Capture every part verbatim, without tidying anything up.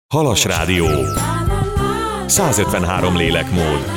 Halas Rádió. százötvenhárom lélekmód.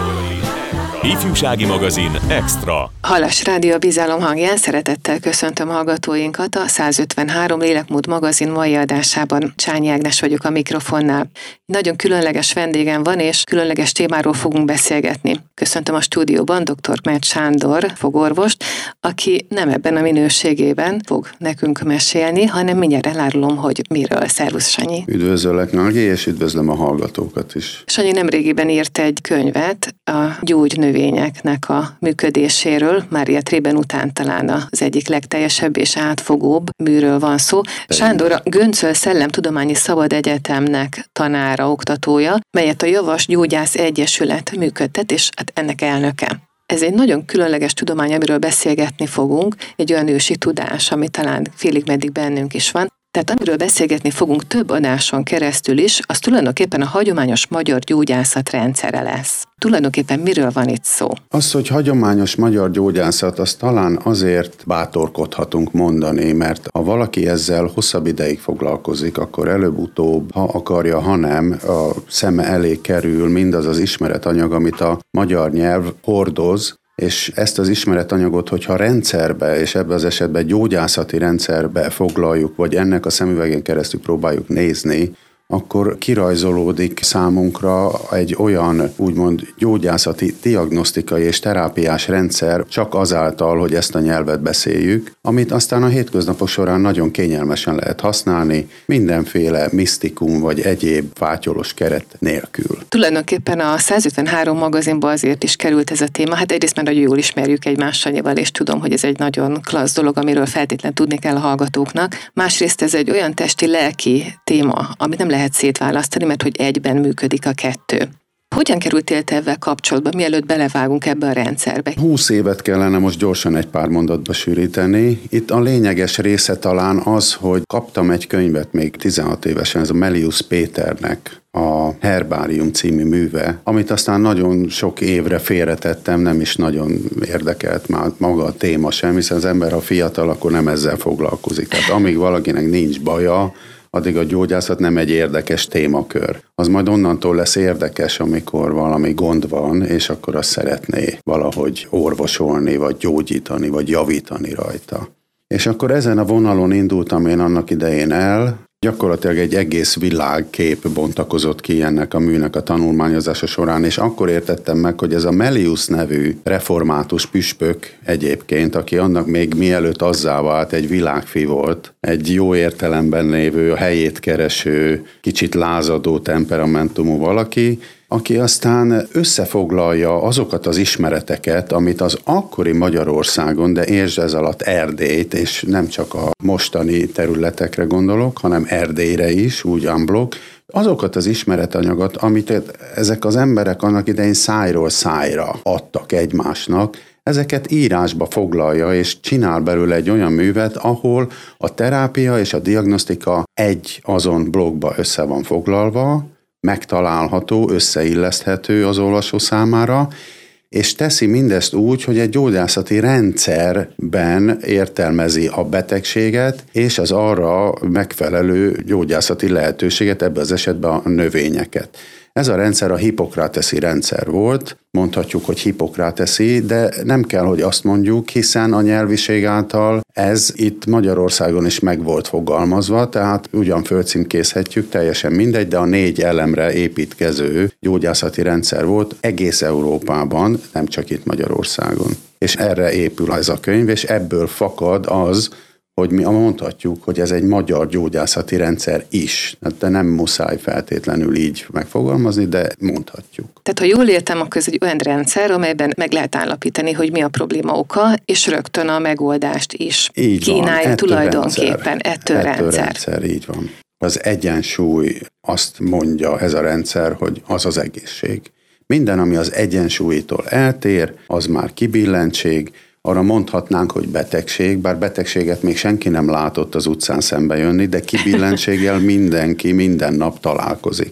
Ifjúsági magazin Extra. Halas Rádió bizalom hangján szeretettel köszöntöm hallgatóinkat a százötvenhárom lélekmód magazin mai adásában. Csányi Ágnes vagyok a mikrofonnál. Nagyon különleges vendégem van, és különleges témáról fogunk beszélgetni. Köszöntöm a stúdióban dr. Mert Sándor fogorvost, aki nem ebben a minőségében fog nekünk mesélni, hanem mindjárt elárulom, hogy miről. Szervusz, Sanyi! Üdvözöllek, Nagy, és üdvözlöm a hallgatókat is. Sanyi nemrégiben írt egy könyvet a gyógynövényeknek a működéséről. Mária Trében után talán az egyik legteljesebb és átfogóbb műről van szó. Sándor a Göncöl Szellemtudományi Szabad Egyetemnek tanára, oktatója, melyet a Javas Gyógyász Egyesület működtet, és hát ennek elnöke. Ez egy nagyon különleges tudomány, amiről beszélgetni fogunk, egy olyan ősi tudás, ami talán félig-meddig bennünk is van. Tehát amiről beszélgetni fogunk több adáson keresztül is, az tulajdonképpen a hagyományos magyar gyógyászat rendszere lesz. Tulajdonképpen miről van itt szó? Az, hogy hagyományos magyar gyógyászat, az talán azért bátorkodhatunk mondani, mert ha valaki ezzel hosszabb ideig foglalkozik, akkor előbb-utóbb, ha akarja, ha nem, a szeme elé kerül mindaz az ismeretanyag, amit a magyar nyelv hordoz, és ezt az ismeretanyagot, hogyha rendszerbe, és ebben az esetben gyógyászati rendszerbe foglaljuk, vagy ennek a szemüvegén keresztül próbáljuk nézni, akkor kirajzolódik számunkra egy olyan, úgymond gyógyászati, diagnosztikai és terápiás rendszer csak azáltal, hogy ezt a nyelvet beszéljük, amit aztán a hétköznapok során nagyon kényelmesen lehet használni, mindenféle misztikum vagy egyéb fátyolos keret nélkül. Tulajdonképpen a százötvenhárom magazinba azért is került ez a téma, hát egyrészt már nagyon jól ismerjük egymást Sanyival, és tudom, hogy ez egy nagyon klassz dolog, amiről feltétlenül tudni kell a hallgatóknak. Másrészt ez egy olyan testi-lelki téma, amit nem lehet szétválasztani, mert hogy egyben működik a kettő. Hogyan kerültél te ebben kapcsolatba, mielőtt belevágunk ebbe a rendszerbe? Húsz évet kellene most gyorsan egy pár mondatba sűríteni. Itt a lényeges része talán az, hogy kaptam egy könyvet még tizenhat évesen, ez a Melius Péternek a Herbárium című műve, amit aztán nagyon sok évre félretettem, nem is nagyon érdekelt már maga a téma sem, hiszen az ember, ha fiatal, akkor nem ezzel foglalkozik. Tehát amíg valakinek nincs baja, addig a gyógyászat nem egy érdekes témakör. Az majd onnantól lesz érdekes, amikor valami gond van, és akkor azt szeretné valahogy orvosolni, vagy gyógyítani, vagy javítani rajta. És akkor ezen a vonalon indultam én annak idején el, gyakorlatilag egy egész világkép bontakozott ki ennek a műnek a tanulmányozása során, és akkor értettem meg, hogy ez a Melius nevű református püspök egyébként, aki annak még mielőtt azzá vált, egy világfi volt, egy jó értelemben lévő, a helyét kereső, kicsit lázadó temperamentumú valaki, aki aztán összefoglalja azokat az ismereteket, amit az akkori Magyarországon, de értsd ez alatt Erdélyt, és nem csak a mostani területekre gondolok, hanem Erdélyre is, úgy unblock, azokat az ismeretanyagot, amit ezek az emberek annak idején szájról szájra adtak egymásnak, ezeket írásba foglalja, és csinál belőle egy olyan művet, ahol a terápia és a diagnosztika egy azon blokkba össze van foglalva, megtalálható, összeilleszthető az olvasó számára, és teszi mindezt úgy, hogy egy gyógyászati rendszerben értelmezi a betegséget, és az arra megfelelő gyógyászati lehetőséget, ebben az esetben a növényeket. Ez a rendszer a hipokráteszi rendszer volt, mondhatjuk, hogy hipokráteszi, de nem kell, hogy azt mondjuk, hiszen a nyelviség által ez itt Magyarországon is meg volt fogalmazva, tehát ugyan fölcímkézhetjük, teljesen mindegy, de a négy elemre építkező gyógyászati rendszer volt egész Európában, nem csak itt Magyarországon. És erre épül ez a könyv, és ebből fakad az, hogy mi mondhatjuk, hogy ez egy magyar gyógyászati rendszer is. De nem muszáj feltétlenül így megfogalmazni, de mondhatjuk. Tehát, ha jól értem, akkor ez egy olyan rendszer, amelyben meg lehet állapítani, hogy mi a probléma oka, és rögtön a megoldást is így kínálja van, tulajdonképpen. Ettől rendszer. Ettől rendszer, így van. Az egyensúly, azt mondja ez a rendszer, hogy az az egészség. Minden, ami az egyensúlytól eltér, az már kibillentség. Arra mondhatnánk, hogy betegség, bár betegséget még senki nem látott az utcán szembe jönni, de kibillentséggel mindenki minden nap találkozik.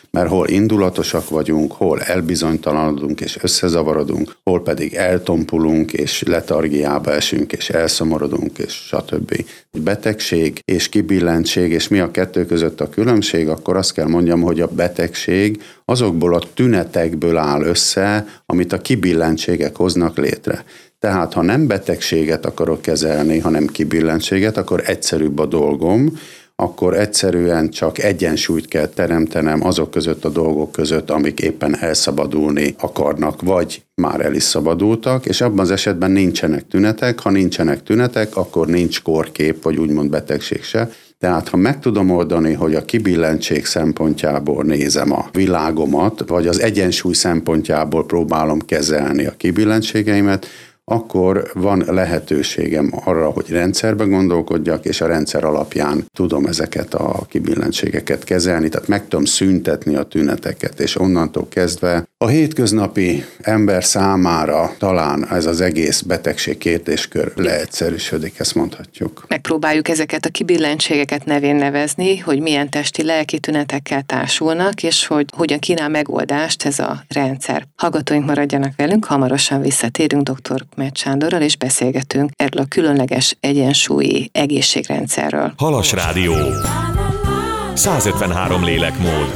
Mert hol indulatosak vagyunk, hol elbizonytalanodunk és összezavarodunk, hol pedig eltompulunk és letargiába esünk és elszomorodunk és stb. Betegség és kibillentség, és mi a kettő között a különbség, akkor azt kell mondjam, hogy a betegség azokból a tünetekből áll össze, amit a kibillentségek hoznak létre. Tehát, ha nem betegséget akarok kezelni, hanem kibillentséget, akkor egyszerűbb a dolgom, akkor egyszerűen csak egyensúlyt kell teremtenem azok között a dolgok között, amik éppen elszabadulni akarnak, vagy már el is szabadultak, és abban az esetben nincsenek tünetek. Ha nincsenek tünetek, akkor nincs kórkép, vagy úgymond betegség se. Tehát, ha meg tudom oldani, hogy a kibillentség szempontjából nézem a világomat, vagy az egyensúly szempontjából próbálom kezelni a kibillentségeimet, akkor van lehetőségem arra, hogy rendszerbe gondolkodjak, és a rendszer alapján tudom ezeket a kibillentségeket kezelni, tehát meg tudom szüntetni a tüneteket, és onnantól kezdve a hétköznapi ember számára talán ez az egész betegség kérdéskör leegyszerűsödik, ezt mondhatjuk. Megpróbáljuk ezeket a kibillentségeket nevén nevezni, hogy milyen testi, lelki tünetekkel társulnak, és hogy hogyan kínál megoldást ez a rendszer. Hallgatóink maradjanak velünk, hamarosan visszatérünk dr. Kmetty Sándorral, és beszélgetünk erről a különleges egyensúlyi egészségrendszerről. Halas Rádió. százötvenhárom lélekmód.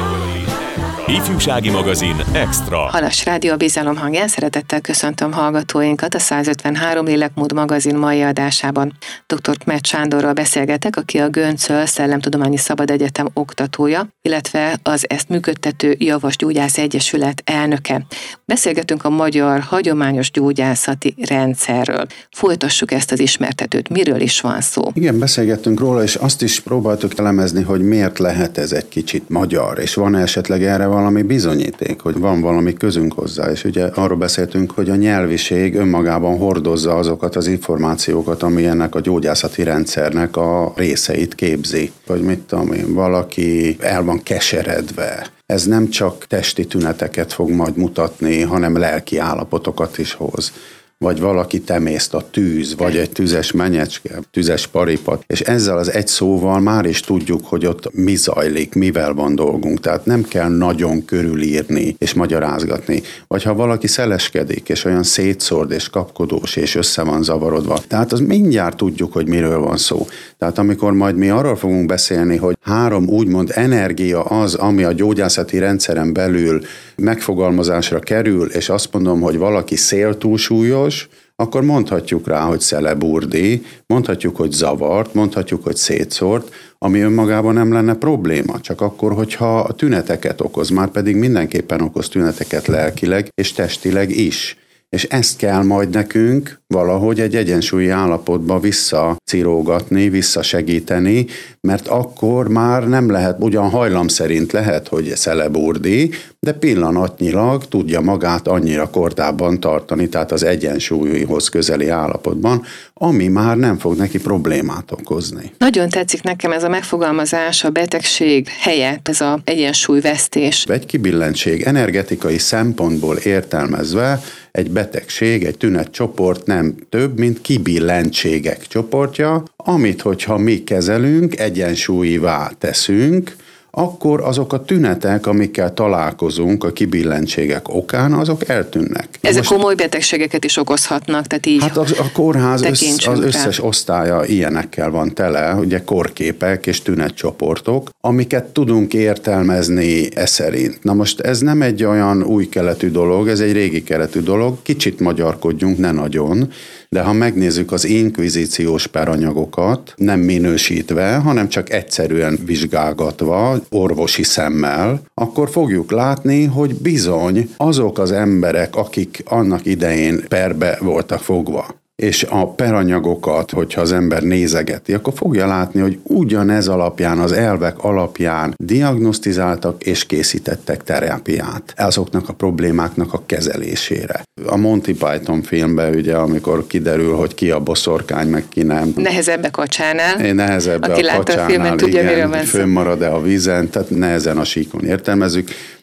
Ifjúsági magazin Extra. Halas Rádió, a bizalom hangján szeretettel köszöntöm hallgatóinkat a százötvenhárom lélekmód magazin mai adásában. dr. Kmetty Sándorral beszélgetek, aki a Göncöl Szellemtudományi Szabad Egyetem oktatója, illetve az ezt működtető Javas Gyógyász Egyesület elnöke. Beszélgetünk a magyar hagyományos gyógyászati rendszerről. Folytassuk ezt az ismertetőt. Miről is van szó? Igen, beszélgettünk róla, és azt is próbáltuk elemezni, hogy miért lehet ez egy kicsit magyar, és van esetleg erre valami bizonyíték, hogy van valami közünk hozzá, és ugye arról beszéltünk, hogy a nyelviség önmagában hordozza azokat az információkat, ami ennek a gyógyászati rendszernek a részeit képzi. Vagy mit tudom én, valaki el van keseredve. Ez nem csak testi tüneteket fog majd mutatni, hanem lelki állapotokat is hoz. Vagy valaki temészt a tűz, vagy egy tüzes menyecske, tüzes paripat, és ezzel az egy szóval már is tudjuk, hogy ott mi zajlik, mivel van dolgunk, tehát nem kell nagyon körülírni és magyarázgatni. Vagy ha valaki szeleskedik, és olyan szétszórd és kapkodós, és össze van zavarodva, tehát az mindjárt tudjuk, hogy miről van szó. Tehát amikor majd mi arról fogunk beszélni, hogy három úgymond energia az, ami a gyógyászati rendszeren belül megfogalmazásra kerül, és azt mondom, hogy valaki széltúlsúlyos, akkor mondhatjuk rá, hogy szeleburdi, mondhatjuk, hogy zavart, mondhatjuk, hogy szétszórt, ami önmagában nem lenne probléma, csak akkor, hogyha a tüneteket okoz, már pedig mindenképpen okoz tüneteket lelkileg és testileg is. És ezt kell majd nekünk valahogy egy egyensúlyi állapotba visszacirógatni, visszasegíteni, mert akkor már nem lehet, ugyan hajlam szerint lehet, hogy szeleburdi, de pillanatnyilag tudja magát annyira kordában tartani, tehát az egyensúlyhoz közeli állapotban, ami már nem fog neki problémát okozni. Nagyon tetszik nekem ez a megfogalmazás, a betegség helyett, ez az egyensúlyvesztés. Egy kibillentség energetikai szempontból értelmezve egy betegség, egy tünetcsoport nem több, mint kibillentségek csoportja, amit, hogyha mi kezelünk, egyensúlyivá teszünk, akkor azok a tünetek, amikkel találkozunk a kibillentségek okán, azok eltűnnek. Ezek most komoly betegségeket is okozhatnak, tehát így hát az, a kórház össz, az összes rá. osztálya ilyenekkel van tele, ugye korképek és tünetcsoportok, amiket tudunk értelmezni e szerint. Na most ez nem egy olyan új keletű dolog, ez egy régi keletű dolog, kicsit magyarkodjunk, ne nagyon, de ha megnézzük az inkvizíciós peranyagokat, nem minősítve, hanem csak egyszerűen vizsgálgatva, orvosi szemmel, akkor fogjuk látni, hogy bizony azok az emberek, akik annak idején perbe voltak fogva, és a peranyagokat, hogyha az ember nézegeti, akkor fogja látni, hogy ugyanez alapján, az elvek alapján diagnosztizáltak és készítettek terápiát azoknak a problémáknak a kezelésére. A Monty Python filmben ugye, amikor kiderül, hogy ki a boszorkány, meg ki nem. Nehezebb a kacsánál. Nehezebb Aki a látta kacsánál, a filmet, tudja, igen, miről van szó. fönnmarad-e a vízen, tehát nehezen a síkon értelmezzük.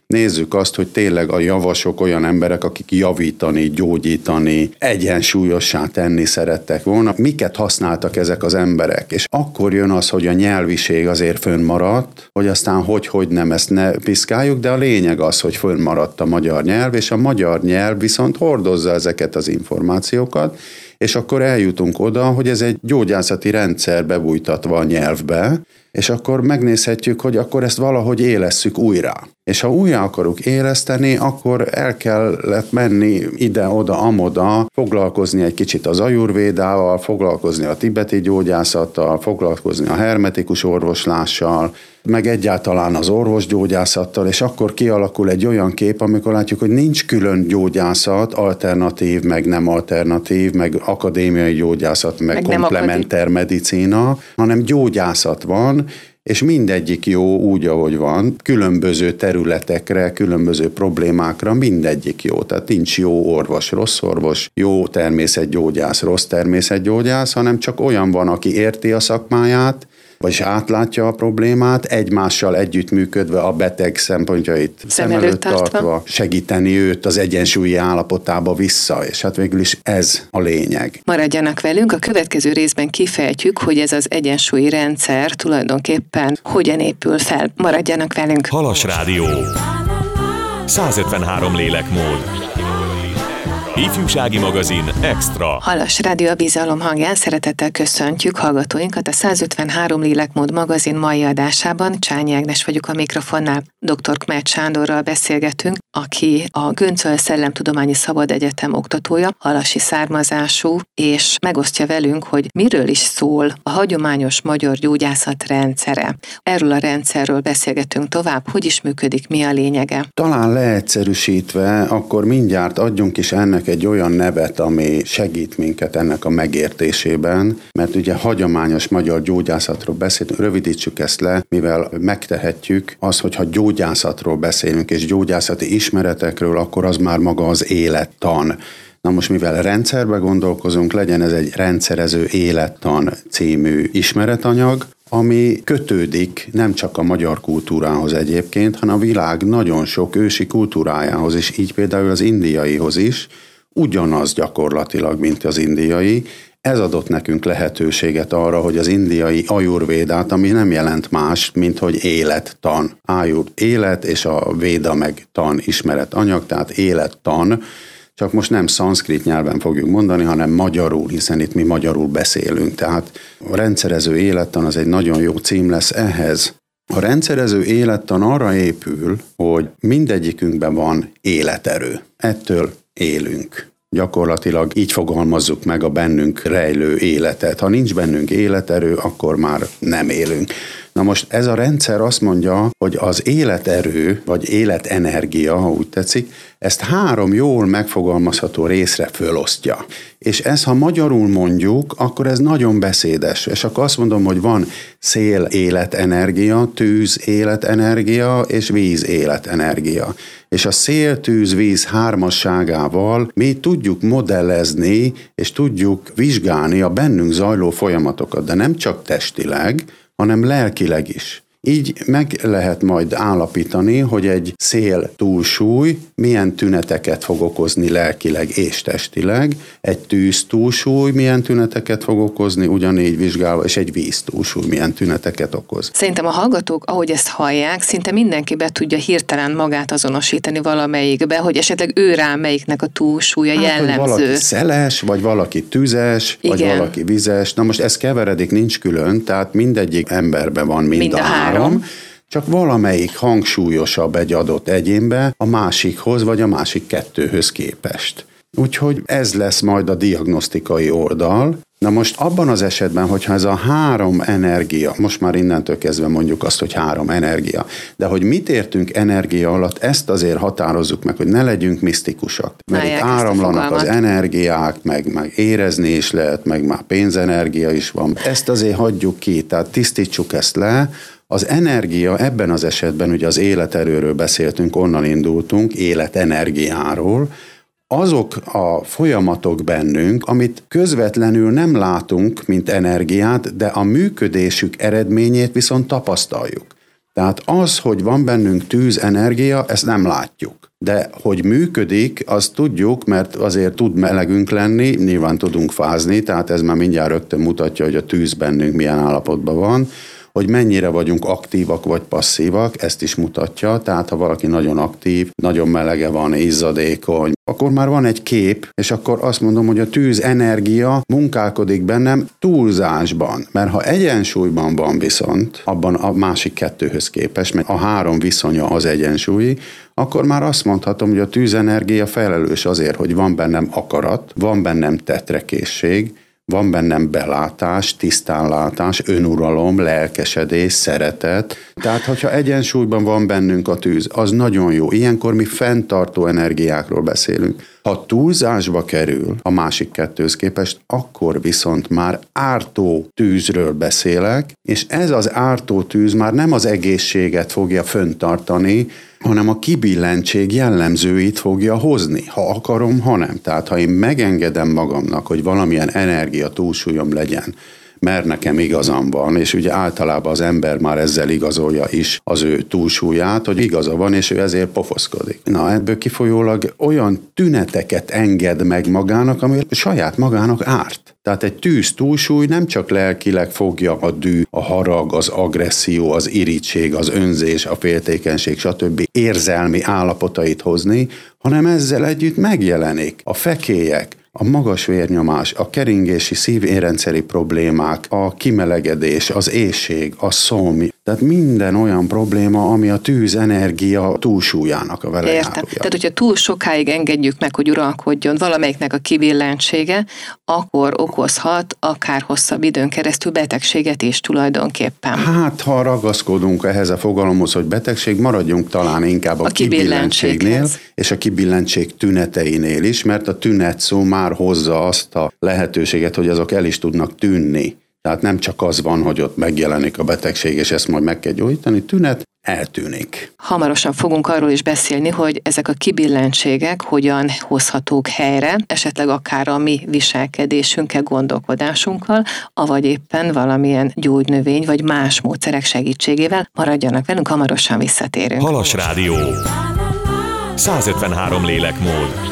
nézzük azt, hogy tényleg a javasok olyan emberek, akik javítani, gyógyítani, egyensúlyossá tenni szerettek volna. Miket használtak ezek az emberek? És akkor jön az, hogy a nyelviség azért fönnmaradt, hogy aztán hogy-hogy nem, ezt ne piszkáljuk, de a lényeg az, hogy fönnmaradt a magyar nyelv, és a magyar nyelv viszont hordozza ezeket az információkat, és akkor eljutunk oda, hogy ez egy gyógyászati rendszer bebújtatva a nyelvbe, és akkor megnézhetjük, hogy akkor ezt valahogy élesszük újra. És ha újra akarjuk éleszteni, akkor el kellett menni ide-oda, amoda, foglalkozni egy kicsit az ajurvédával, foglalkozni a tibeti gyógyászattal, foglalkozni a hermetikus orvoslással, meg egyáltalán az orvosgyógyászattal, és akkor kialakul egy olyan kép, amikor látjuk, hogy nincs külön gyógyászat, alternatív, meg nem alternatív, meg akadémiai gyógyászat, meg, meg komplementer medicína, hanem gyógyászat van, és mindegyik jó úgy, ahogy van, különböző területekre, különböző problémákra, mindegyik jó. Tehát nincs jó orvos, rossz orvos, jó természetgyógyász, rossz természetgyógyász, hanem csak olyan van, aki érti a szakmáját, vagyis átlátja a problémát, egymással együttműködve a beteg szempontjait szem előtt tartva, segíteni őt az egyensúlyi állapotába vissza, és hát végül is ez a lényeg. Maradjanak velünk, a következő részben kifejtjük, hogy ez az egyensúlyi rendszer tulajdonképpen hogyan épül fel. Maradjanak velünk! Halas Rádió. százötvenhárom lélekmód. Ifjúsági magazin Extra. Halas Rádió a bizalom hangján szeretettel köszöntjük hallgatóinkat a százötvenhárom lélekmód magazin mai adásában. Csányi Ágnes vagyok a mikrofonnál. dr. Kmet Sándorral beszélgetünk, aki a Göncöl Szellemtudományi Szabad Egyetem oktatója, halasi származású, és megosztja velünk, hogy miről is szól a hagyományos magyar gyógyászat rendszere. Erről a rendszerről beszélgetünk tovább, hogy is működik, mi a lényege. Talán leegyszerűsítve, akkor mindjárt adjunk is ennek egy olyan nevet, ami segít minket ennek a megértésében, mert ugye hagyományos magyar gyógyászatról beszélünk, rövidítsük ezt le, mivel megtehetjük az, hogyha gyógyászatról beszélünk, és gyógyászati ismeretekről, akkor az már maga az élettan. Na most, mivel rendszerbe gondolkozunk, legyen ez egy rendszerező élettan című ismeretanyag, ami kötődik nem csak a magyar kultúrához egyébként, hanem a világ nagyon sok ősi kultúrájához is, így például az indiaihoz is, ugyanaz gyakorlatilag, mint az indiai. Ez adott nekünk lehetőséget arra, hogy az indiai ajurvédát, ami nem jelent más, mint hogy élettan. Ájur élet, és a véda meg tan ismeretanyag, tehát élettan, csak most nem szanszkrit nyelven fogjuk mondani, hanem magyarul, hiszen itt mi magyarul beszélünk. Tehát a rendszerező élettan az egy nagyon jó cím lesz ehhez. A rendszerező élettan arra épül, hogy mindegyikünkben van életerő. Ettől élünk. Gyakorlatilag így fogalmazzuk meg a bennünk rejlő életet. Ha nincs bennünk életerő, akkor már nem élünk. Na most ez a rendszer azt mondja, hogy az életerő, vagy életenergia, ha úgy tetszik, ezt három jól megfogalmazható részre fölosztja. És ez, ha magyarul mondjuk, akkor ez nagyon beszédes. És akkor azt mondom, hogy van szél életenergia, tűz életenergia és víz életenergia. És a szél, tűz, víz hármasságával mi tudjuk modellezni, és tudjuk vizsgálni a bennünk zajló folyamatokat, de nem csak testileg, hanem lelkileg is. Így meg lehet majd állapítani, hogy egy szél túlsúly milyen tüneteket fog okozni lelkileg és testileg, egy tűz túlsúly milyen tüneteket fog okozni, ugyanígy vizsgálva, és egy víz túlsúly milyen tüneteket okoz. Szerintem a hallgatók, ahogy ezt hallják, szinte mindenki be tudja hirtelen magát azonosítani valamelyikbe, hogy esetleg ő rá melyiknek a túlsúlya hát, jellemző. Hogy valaki szeles, vagy valaki tüzes, igen, vagy valaki vizes. Na most ez keveredik, nincs külön, tehát mindegyik emberben van mind, mind a, a három. Három, csak valamelyik hangsúlyosabb egy adott egyénbe a másikhoz, vagy a másik kettőhöz képest. Úgyhogy ez lesz majd a diagnosztikai oldal. Na most abban az esetben, hogyha ez a három energia, most már innentől kezdve mondjuk azt, hogy három energia, de hogy mit értünk energia alatt, ezt azért határozzuk meg, hogy ne legyünk misztikusak. Mert itt áramlanak az energiák, meg, meg érezni is lehet, meg már pénzenergia is van. Ezt azért hagyjuk ki, tehát tisztítsuk ezt le. Az energia ebben az esetben, ugye az életerőről beszéltünk, onnan indultunk, életenergiáról, azok a folyamatok bennünk, amit közvetlenül nem látunk, mint energiát, de a működésük eredményét viszont tapasztaljuk. Tehát az, hogy van bennünk tűzenergia, ezt nem látjuk. De hogy működik, azt tudjuk, mert azért tud melegünk lenni, nyilván tudunk fázni, tehát ez már mindjárt rögtön mutatja, hogy a tűz bennünk milyen állapotban van, hogy mennyire vagyunk aktívak vagy passzívak, ezt is mutatja, tehát ha valaki nagyon aktív, nagyon melege van, izzadékony, akkor már van egy kép, és akkor azt mondom, hogy a tűzenergia munkálkodik bennem túlzásban, mert ha egyensúlyban van viszont, abban a másik kettőhöz képest, mert a három viszonya az egyensúlyi, akkor már azt mondhatom, hogy a tűzenergia felelős azért, hogy van bennem akarat, van bennem tetrekészség, van bennem belátás, tisztánlátás, önuralom, lelkesedés, szeretet. Tehát, hogyha egyensúlyban van bennünk a tűz, az nagyon jó. Ilyenkor mi fenntartó energiákról beszélünk. Ha túlzásba kerül a másik kettőhöz képest, akkor viszont már ártó tűzről beszélek, és ez az ártó tűz már nem az egészséget fogja fenntartani, hanem a kibillentség jellemzőit fogja hozni, ha akarom, ha nem. Tehát ha én megengedem magamnak, hogy valamilyen energia túlsúlyom legyen, mert nekem igazam van, és ugye általában az ember már ezzel igazolja is az ő túlsúlyát, hogy igaza van, és ő ezért pofoszkodik. Na, ebből kifolyólag olyan tüneteket enged meg magának, ami saját magának árt. Tehát egy tűz túlsúly nem csak lelkileg fogja a dű, a harag, az agresszió, az irigység, az önzés, a féltékenység, stb. Érzelmi állapotait hozni, hanem ezzel együtt megjelenik a fekélyek, a magas vérnyomás, a keringési szívérrendszeri problémák, a kimelegedés, az éhség, a szom, tehát minden olyan probléma, ami a tűzenergia túlsúlyának a vele Értem. járója. Tehát, hogyha túl sokáig engedjük meg, hogy uralkodjon valamelyiknek a kibillentsége, akkor okozhat akár hosszabb időn keresztül betegséget is tulajdonképpen. Hát, ha ragaszkodunk ehhez a fogalomhoz, hogy betegség, maradjunk talán inkább a, a kibillentségnél, és a kibillentség tüneteinél is, mert a tünet szó már hozza azt a lehetőséget, hogy azok el is tudnak tűnni. Tehát nem csak az van, hogy ott megjelenik a betegség, és ezt majd meg kell gyógyítani, tünet eltűnik. Hamarosan fogunk arról is beszélni, hogy ezek a kibillentségek hogyan hozhatók helyre, esetleg akár a mi viselkedésünkkel, gondolkodásunkkal, avagy éppen valamilyen gyógynövény vagy más módszerek segítségével. Maradjanak velünk, hamarosan visszatérünk. Halas Rádió. százötvenhárom lélekmód.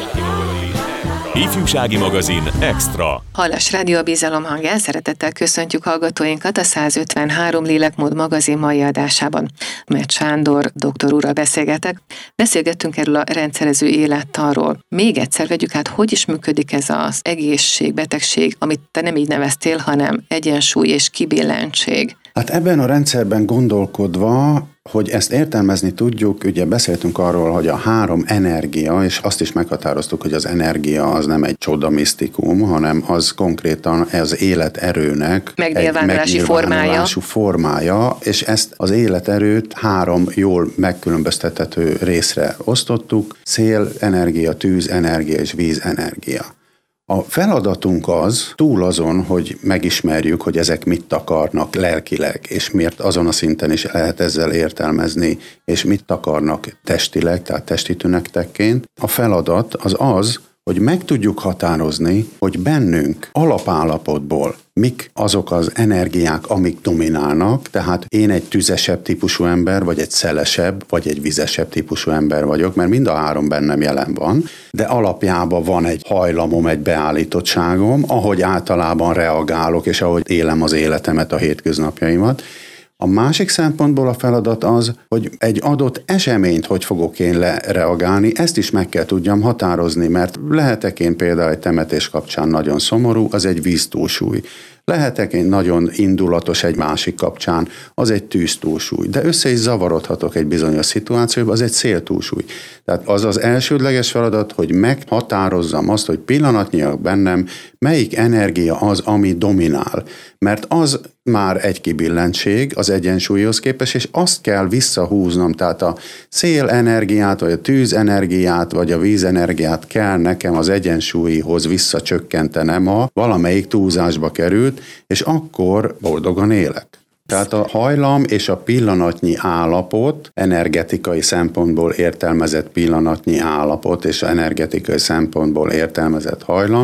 Ifjúsági magazin Extra. Halas Rádió, a bizalom hangján, szeretettel köszöntjük hallgatóinkat a százötvenhárom lélekmód magazin mai adásában. Mert Sándor doktor úrral beszélgetek. Beszélgettünk erről a rendszerező élettanról. Még egyszer vegyük át, hogy is működik ez az egészség, betegség, amit te nem így neveztél, hanem egyensúly és kibillentség. Hát ebben a rendszerben gondolkodva, hogy ezt értelmezni tudjuk, ugye beszéltünk arról, hogy a három energia, és azt is meghatároztuk, hogy az energia az nem egy csoda misztikum, hanem az konkrétan az életerőnek megnyilvánulási egy formája. formája, és ezt az életerőt három jól megkülönböztethető részre osztottuk: szélenergia, tűzenergia és vízenergia. A feladatunk az, túl azon, hogy megismerjük, hogy ezek mit akarnak lelkileg, és miért azon a szinten is lehet ezzel értelmezni, és mit akarnak testileg, tehát testi tünetekként. A feladat az az, hogy meg tudjuk határozni, hogy bennünk alapállapotból mik azok az energiák, amik dominálnak, tehát én egy tüzesebb típusú ember, vagy egy szelesebb, vagy egy vizesebb típusú ember vagyok, mert mind a három bennem jelen van, de alapjában van egy hajlamom, egy beállítottságom, ahogy általában reagálok, és ahogy élem az életemet, a hétköznapjaimat. A másik szempontból a feladat az, hogy egy adott eseményt hogy fogok én reagálni, ezt is meg kell tudjam határozni, mert lehetek én például egy temetés kapcsán nagyon szomorú, az egy víztúlsúly. Lehetek én nagyon indulatos egy másik kapcsán, az egy tűztúlsúly. De össze is zavarodhatok egy bizonyos szituációban, az egy széltúlsúly. Tehát az az elsődleges feladat, hogy meghatározzam azt, hogy pillanatnyilag bennem melyik energia az, ami dominál. Mert az már egy kibillentség az egyensúlyhoz képest, és azt kell visszahúznom, tehát a szélenergiát, vagy a tűzenergiát, vagy a vízenergiát kell nekem az egyensúlyhoz visszacsökkentenem, ha valamelyik túlzásba került, és akkor boldogan élek. Tehát a hajlam és a pillanatnyi állapot, energetikai szempontból értelmezett pillanatnyi állapot és energetikai szempontból értelmezett hajlam,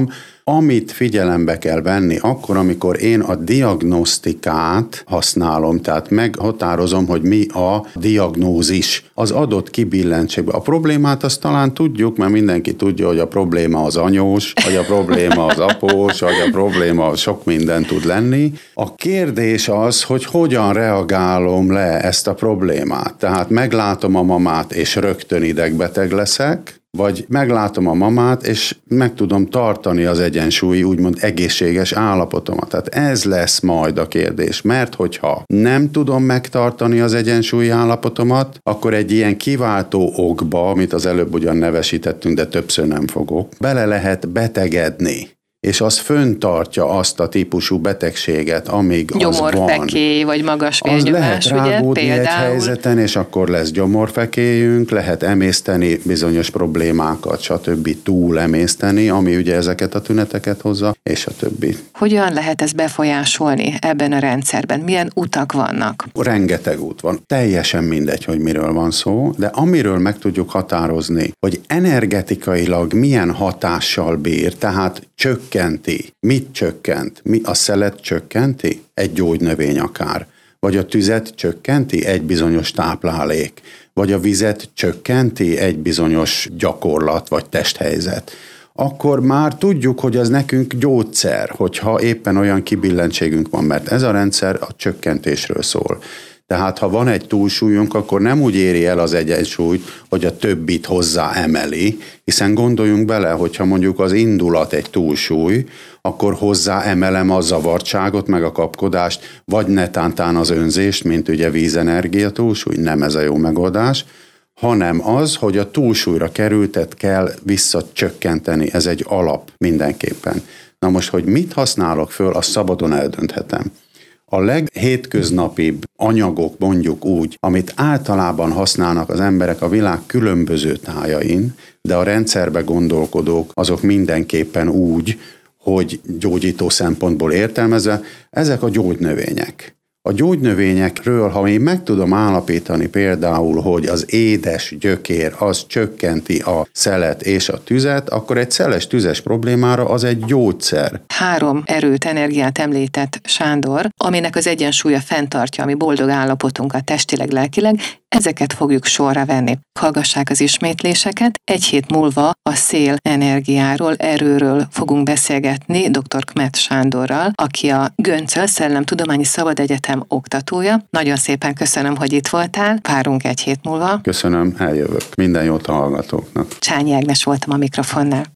Amit figyelembe kell venni akkor, amikor én a diagnosztikát használom, tehát meghatározom, hogy mi a diagnózis az adott kibillentségben. A problémát azt talán tudjuk, mert mindenki tudja, hogy a probléma az anyós, vagy a probléma az após, vagy a probléma az sok minden tud lenni. A kérdés az, hogy hogyan reagálom le ezt a problémát. Tehát meglátom a mamát, és rögtön idegbeteg leszek, vagy meglátom a mamát, és meg tudom tartani az egyensúlyi, úgymond egészséges állapotomat. Tehát ez lesz majd a kérdés, mert hogyha nem tudom megtartani az egyensúlyi állapotomat, akkor egy ilyen kiváltó okba, amit az előbb ugyan nevesítettünk, de többször nem fogok, bele lehet betegedni, és az föntartja azt a típusú betegséget, amíg az van. Gyomorfekély, vagy magas vérnyomás, ugye, például. egy helyzeten, és akkor lesz gyomorfekélyünk, lehet emészteni bizonyos problémákat, stb. Túl emészteni, ami ugye ezeket a tüneteket hozza, és a többi. Hogyan lehet ezt befolyásolni ebben a rendszerben? Milyen utak vannak? Rengeteg út van. Teljesen mindegy, hogy miről van szó, de amiről meg tudjuk határozni, hogy energetikailag milyen hatással bír, tehát csökkenti. Mit csökkent? Mi a szelet csökkenti? Egy gyógynövény akár. Vagy a tüzet csökkenti? Egy bizonyos táplálék. Vagy a vizet csökkenti? Egy bizonyos gyakorlat vagy testhelyzet. Akkor már tudjuk, hogy ez nekünk gyógyszer, hogyha éppen olyan kibillentségünk van, mert ez a rendszer a csökkentésről szól. Tehát ha van egy túlsúlyunk, akkor nem úgy éri el az egyensúlyt, hogy a többit hozzá emeli, hiszen gondoljunk bele, hogyha mondjuk az indulat egy túlsúly, akkor hozzá emelem a zavartságot, meg a kapkodást, vagy netántán az önzést, mint ugye vízenergia túlsúly, nem ez a jó megoldás, hanem az, hogy a túlsúlyra kerültet kell visszacsökkenteni, ez egy alap mindenképpen. Na most, hogy mit használok föl, azt szabadon eldönthetem. A leghétköznapibb anyagok, mondjuk úgy, amit általában használnak az emberek a világ különböző tájain, de a rendszerbe gondolkodók azok mindenképpen úgy, hogy gyógyító szempontból értelmezve, ezek a gyógynövények. A gyógynövényekről, ha én meg tudom állapítani például, hogy az édes gyökér az csökkenti a szelet és a tüzet, akkor egy szeles tüzes problémára az egy gyógyszer. Három erőt, energiát említett Sándor, aminek az egyensúlya fenntartja a mi boldog állapotunkat testileg, lelkileg, ezeket fogjuk sorra venni. Hallgassák az ismétléseket. Egy hét múlva a szél energiáról, erőről fogunk beszélgetni dr. Kmet Sándorral, aki a Göncöl Szellemtudományi Szabadegyetem oktatója. Nagyon szépen köszönöm, hogy itt voltál. Várunk egy hét múlva. Köszönöm, eljövök. Minden jót a hallgatóknak. Csányi Ágnes voltam a mikrofonnál.